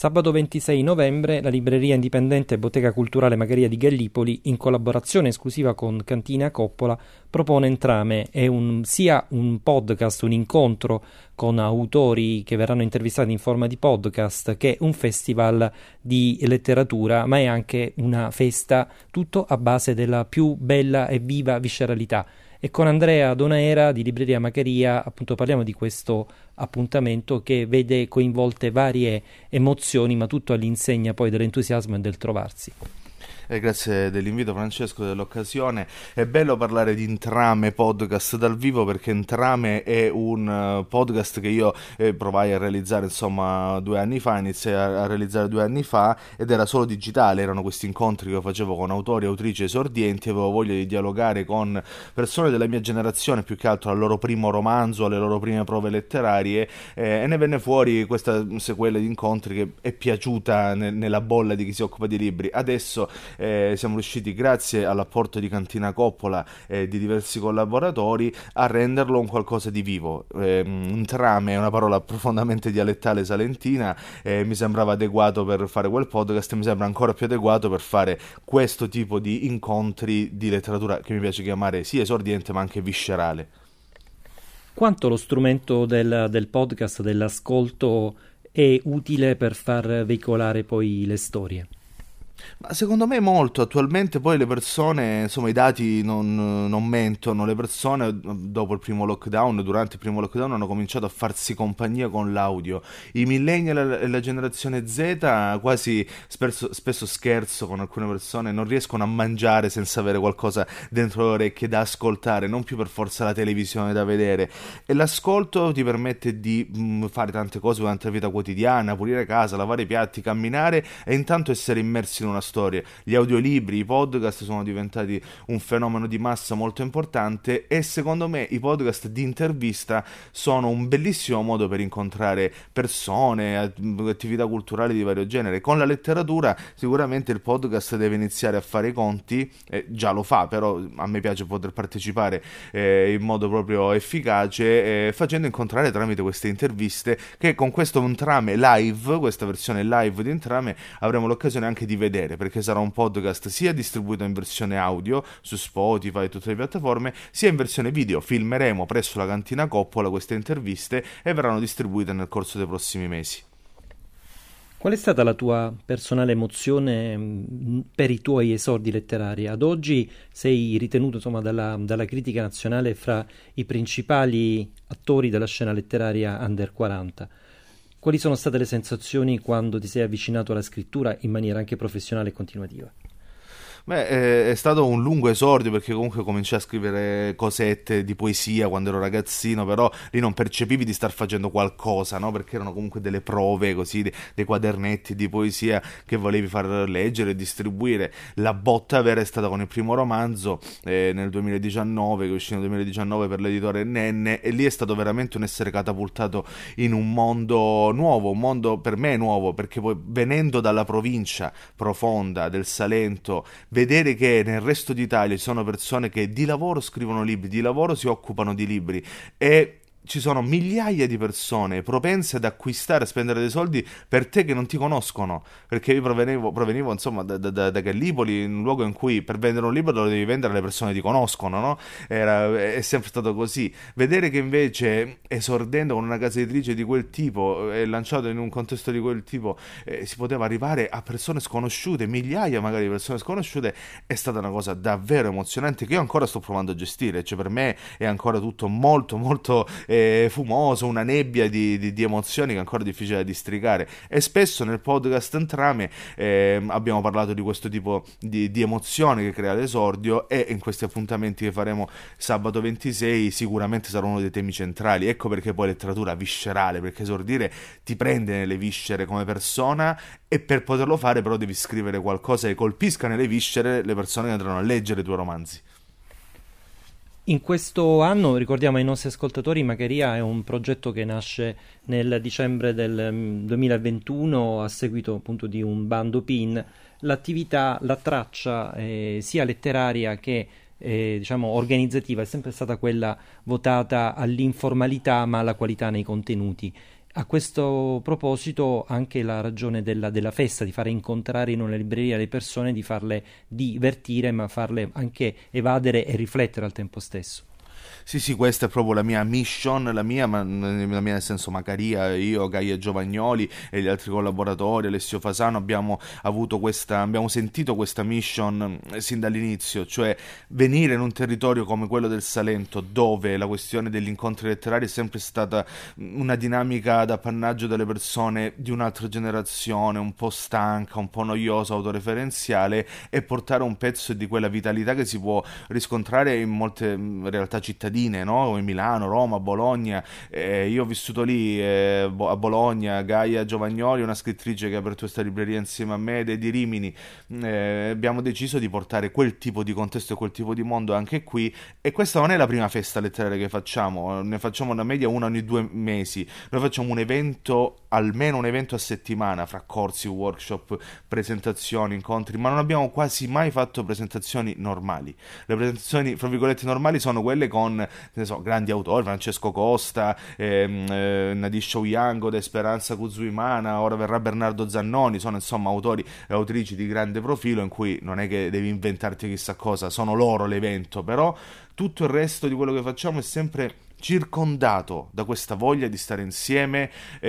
Sabato 26 novembre la libreria indipendente Bottega Culturale Magheria di Gallipoli, in collaborazione esclusiva con Cantina Coppola, propone Entrame, sia un podcast, un incontro con autori che verranno intervistati in forma di podcast, che un festival di letteratura, ma è anche una festa, tutto a base della più bella e viva visceralità. E con Andrea Donaera di Libreria Magheria appunto parliamo di questo appuntamento che vede coinvolte varie emozioni, ma tutto all'insegna poi dell'entusiasmo e del trovarsi. Grazie dell'invito, Francesco, dell'occasione. È bello parlare di Entrame podcast dal vivo, perché Entrame è un podcast che io provai a realizzare 2 anni fa, iniziai a realizzare 2 anni fa, ed era solo digitale. Erano questi incontri che facevo con autori, autrici esordienti. Avevo voglia di dialogare con persone della mia generazione, più che altro al loro primo romanzo, alle loro prime prove letterarie, e ne venne fuori questa sequela di incontri che è piaciuta nella bolla di chi si occupa di libri. Adesso siamo riusciti, grazie all'apporto di Cantina Coppola e di diversi collaboratori, a renderlo un qualcosa di vivo. Entrame è una parola profondamente dialettale salentina, mi sembrava adeguato per fare quel podcast, e mi sembra ancora più adeguato per fare questo tipo di incontri di letteratura che mi piace chiamare sia esordiente ma anche viscerale. Quanto lo strumento del podcast, dell'ascolto, è utile per far veicolare poi le storie? Ma secondo me molto. Attualmente poi le persone, i dati non mentono. Le persone dopo il primo lockdown, durante il primo lockdown, hanno cominciato a farsi compagnia con l'audio. I millennial e la generazione Z, quasi spesso scherzo con alcune persone, non riescono a mangiare senza avere qualcosa dentro le orecchie da ascoltare, non più per forza la televisione da vedere. E l'ascolto ti permette di fare tante cose durante la vita quotidiana: pulire casa, lavare i piatti, camminare, e intanto essere immersi in una storia. Gli audiolibri, i podcast sono diventati un fenomeno di massa molto importante, e secondo me i podcast di intervista sono un bellissimo modo per incontrare persone, attività culturali di vario genere. Con la letteratura sicuramente il podcast deve iniziare a fare i conti, già lo fa, però a me piace poter partecipare in modo proprio efficace, facendo incontrare tramite queste interviste, che con questo Entrame live, questa versione live di Entrame, avremo l'occasione anche di vedere, perché sarà un podcast sia distribuito in versione audio su Spotify e tutte le piattaforme, sia in versione video. Filmeremo presso la Cantina Coppola queste interviste e verranno distribuite nel corso dei prossimi mesi. Qual è stata la tua personale emozione per i tuoi esordi letterari? Ad oggi sei ritenuto dalla critica nazionale fra i principali attori della scena letteraria under 40. Quali sono state le sensazioni quando ti sei avvicinato alla scrittura in maniera anche professionale e continuativa? Beh, è stato un lungo esordio, perché comunque cominciai a scrivere cosette di poesia quando ero ragazzino, però lì non percepivi di star facendo qualcosa, no? Perché erano comunque delle prove, così, dei quadernetti di poesia che volevi far leggere e distribuire. La botta vera è stata con il primo romanzo nel 2019, che uscì nel 2019 per l'editore Nenne, e lì è stato veramente un essere catapultato in un mondo nuovo, un mondo per me nuovo, perché poi, venendo dalla provincia profonda del Salento, vedere che nel resto d'Italia ci sono persone che di lavoro scrivono libri, di lavoro si occupano di libri, e ci sono migliaia di persone propense ad acquistare, a spendere dei soldi per te che non ti conoscono, perché io provenivo da Gallipoli, in un luogo in cui per vendere un libro lo devi vendere alle persone che ti conoscono, no? È sempre stato così. Vedere che invece, esordendo con una casa editrice di quel tipo e lanciato in un contesto di quel tipo, si poteva arrivare a persone sconosciute, migliaia magari di persone sconosciute, è stata una cosa davvero emozionante, che io ancora sto provando a gestire. Cioè, per me è ancora tutto molto molto fumoso, una nebbia di emozioni che è ancora difficile da districare. E spesso nel podcast Entrame abbiamo parlato di questo tipo di emozioni che crea l'esordio, e in questi appuntamenti che faremo sabato 26 sicuramente sarà uno dei temi centrali. Ecco perché poi letteratura viscerale, perché esordire ti prende nelle viscere come persona, e per poterlo fare però devi scrivere qualcosa che colpisca nelle viscere le persone che andranno a leggere i tuoi romanzi. In questo anno, ricordiamo ai nostri ascoltatori, Magheria è un progetto che nasce nel dicembre del 2021 a seguito appunto di un bando PIN. L'attività, la traccia sia letteraria che organizzativa è sempre stata quella votata all'informalità ma alla qualità nei contenuti. A questo proposito anche la ragione della festa, di fare incontrare in una libreria le persone, di farle divertire, ma farle anche evadere e riflettere al tempo stesso. Sì, sì, questa è proprio la mia mission, la mia nel senso Macaria, io, Gaia Giovagnoli e gli altri collaboratori, Alessio Fasano, abbiamo sentito questa mission sin dall'inizio, cioè venire in un territorio come quello del Salento, dove la questione degli incontri letterari è sempre stata una dinamica d'appannaggio delle persone di un'altra generazione, un po' stanca, un po' noiosa, autoreferenziale, e portare un pezzo di quella vitalità che si può riscontrare in molte realtà cittadine, no? Come Milano, Roma, Bologna. Io ho vissuto lì, a Bologna. Gaia Giovagnoli, una scrittrice che ha aperto questa libreria insieme a me, ed è di Rimini. Abbiamo deciso di portare quel tipo di contesto e quel tipo di mondo anche qui, e questa non è la prima festa letteraria che facciamo, ne facciamo una media una ogni 2 mesi. Noi facciamo un evento, almeno un evento a settimana, fra corsi, workshop, presentazioni, incontri, ma non abbiamo quasi mai fatto presentazioni normali. Le presentazioni, fra virgolette, normali sono quelle con, ne so, grandi autori, Francesco Costa, Nadine Shoyango, De Speranza Kuzuimana, ora verrà Bernardo Zannoni, sono insomma autori e autrici di grande profilo, in cui non è che devi inventarti chissà cosa, sono loro l'evento, però tutto il resto di quello che facciamo è sempre circondato da questa voglia di stare insieme,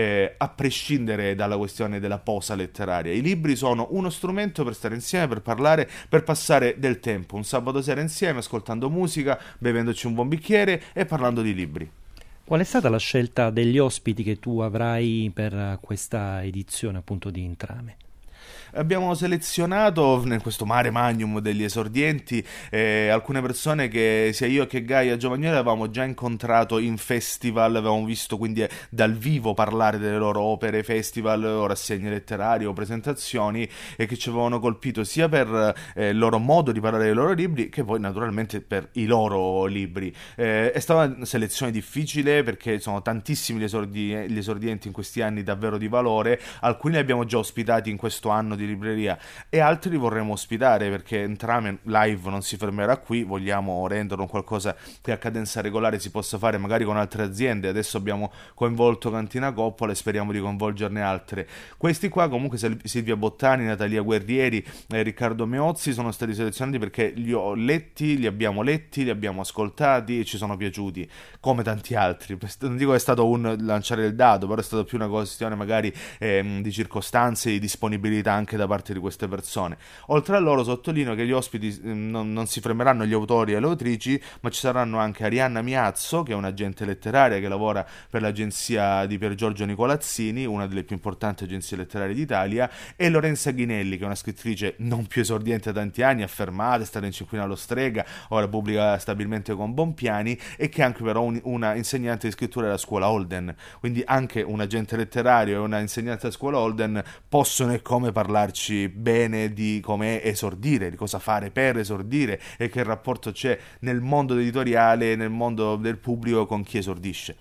a prescindere dalla questione della posa letteraria. I libri sono uno strumento per stare insieme, per parlare, per passare del tempo, un sabato sera insieme, ascoltando musica, bevendoci un buon bicchiere e parlando di libri. Qual è stata la scelta degli ospiti che tu avrai per questa edizione appunto di Intrame? Abbiamo selezionato in questo mare magnum degli esordienti alcune persone che sia io che Gaia Giovagnoli avevamo già incontrato in festival, avevamo visto quindi dal vivo parlare delle loro opere, festival o rassegne letterarie o presentazioni, e che ci avevano colpito sia per il loro modo di parlare dei loro libri, che poi naturalmente per i loro libri. È stata una selezione difficile, perché sono tantissimi gli esordienti in questi anni davvero di valore. Alcuni li abbiamo già ospitati in questo anno di libreria e altri li vorremmo ospitare, perché Entrame live non si fermerà qui, vogliamo renderlo qualcosa che a cadenza regolare si possa fare magari con altre aziende. Adesso abbiamo coinvolto Cantina Coppola e speriamo di coinvolgerne altre. Questi qua comunque, Silvia Bottani, Natalia Guerrieri, Riccardo Meozzi, sono stati selezionati perché li abbiamo letti, li abbiamo ascoltati e ci sono piaciuti, come tanti altri. Non dico che è stato un lanciare il dado, però è stata più una questione magari di circostanze, di disponibilità anche da parte di queste persone. Oltre a loro sottolineo che gli ospiti non si fermeranno agli autori e alle autrici, ma ci saranno anche Arianna Miazzo, che è un'agente letteraria che lavora per l'agenzia di Pier Giorgio Nicolazzini, una delle più importanti agenzie letterarie d'Italia, e Lorenza Ghinelli, che è una scrittrice non più esordiente da tanti anni, affermata, è stata in Cinquina allo Strega, ora pubblica stabilmente con Bompiani, e che è anche però una insegnante di scrittura della scuola Holden. Quindi anche un agente letterario e una insegnante della scuola Holden possono e come parlarci bene di come esordire, di cosa fare per esordire, e che rapporto c'è nel mondo editoriale, nel mondo del pubblico con chi esordisce.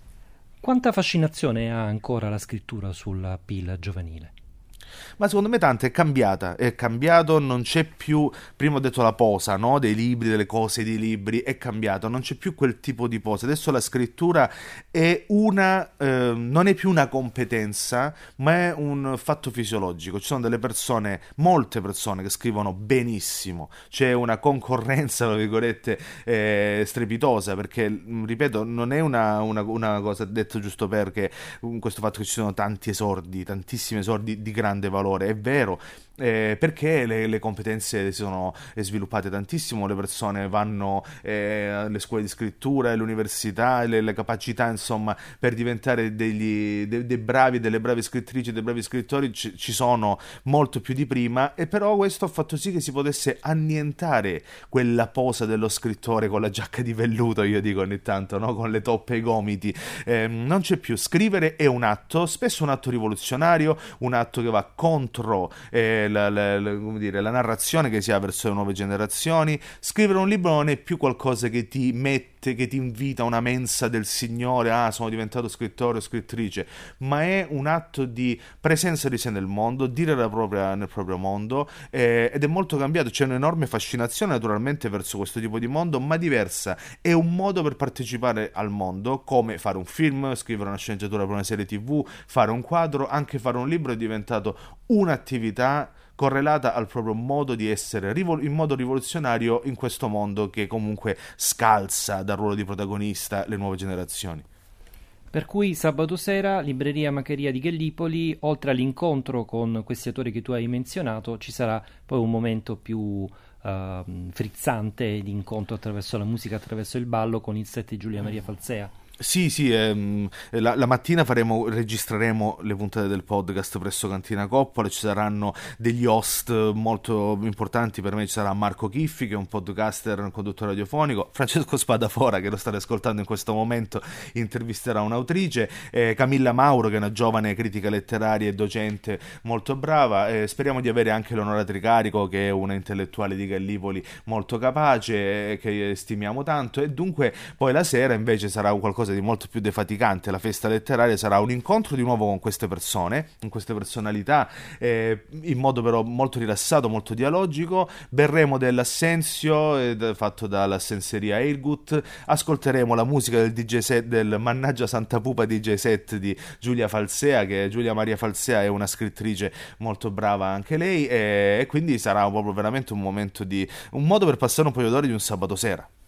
Quanta fascinazione ha ancora la scrittura sulla PIL giovanile? Ma secondo me tanto, è cambiato, non c'è più, prima ho detto la posa, no? Dei libri, delle cose dei libri, è cambiato, non c'è più quel tipo di posa. Adesso la scrittura è non è più una competenza, ma è un fatto fisiologico. Ci sono delle persone, molte persone, che scrivono benissimo, c'è una concorrenza, tra virgolette, strepitosa, perché, ripeto, non è una cosa detta giusto perché questo fatto che ci sono tanti esordi, tantissimi esordi di grande valore, è vero, perché le competenze si sono sviluppate tantissimo, le persone vanno alle scuole di scrittura, all'università, le capacità insomma per diventare dei bravi, delle brave scrittrici, dei bravi scrittori ci sono molto più di prima, e però questo ha fatto sì che si potesse annientare quella posa dello scrittore con la giacca di velluto, io dico ogni tanto, no? Con le toppe e i gomiti. Non c'è più. Scrivere è un atto, spesso un atto rivoluzionario, un atto che va contro come dire, la narrazione che si ha verso le nuove generazioni. Scrivere un libro non è più qualcosa che ti mette, che ti invita a una mensa del Signore, sono diventato scrittore o scrittrice, ma è un atto di presenza di sé nel mondo, dire nel proprio mondo, ed è molto cambiato. C'è un'enorme fascinazione naturalmente verso questo tipo di mondo, ma diversa. È un modo per partecipare al mondo, come fare un film, scrivere una sceneggiatura per una serie TV, fare un quadro. Anche fare un libro è diventato un'attività correlata al proprio modo di essere in modo rivoluzionario in questo mondo che comunque scalza dal ruolo di protagonista le nuove generazioni. Per cui sabato sera, Libreria Macheria di Gallipoli, oltre all'incontro con questi autori che tu hai menzionato, ci sarà poi un momento più frizzante di incontro attraverso la musica, attraverso il ballo con il set di Giulia Maria Falsea. Sì, sì, la mattina registreremo le puntate del podcast presso Cantina Coppola, ci saranno degli host molto importanti. Per me ci sarà Marco Chiffi, che è un podcaster, un conduttore radiofonico, Francesco Spadafora, che lo state ascoltando in questo momento, intervisterà un'autrice, Camilla Mauro, che è una giovane critica letteraria e docente molto brava, speriamo di avere anche Leonora Tricarico, che è una intellettuale di Gallipoli molto capace, che stimiamo tanto, e dunque poi la sera invece sarà qualcosa di molto più defaticante. La festa letteraria sarà un incontro di nuovo con queste persone, con queste personalità, in modo però molto rilassato, molto dialogico. Berremo dell'Assenzio fatto dall'Assenseria Airgut, ascolteremo la musica del DJ set, del Mannaggia Santa Pupa DJ set di Giulia Falsea, che Giulia Maria Falsea è una scrittrice molto brava anche lei, e quindi sarà proprio veramente un modo per passare un paio d'ore di un sabato sera.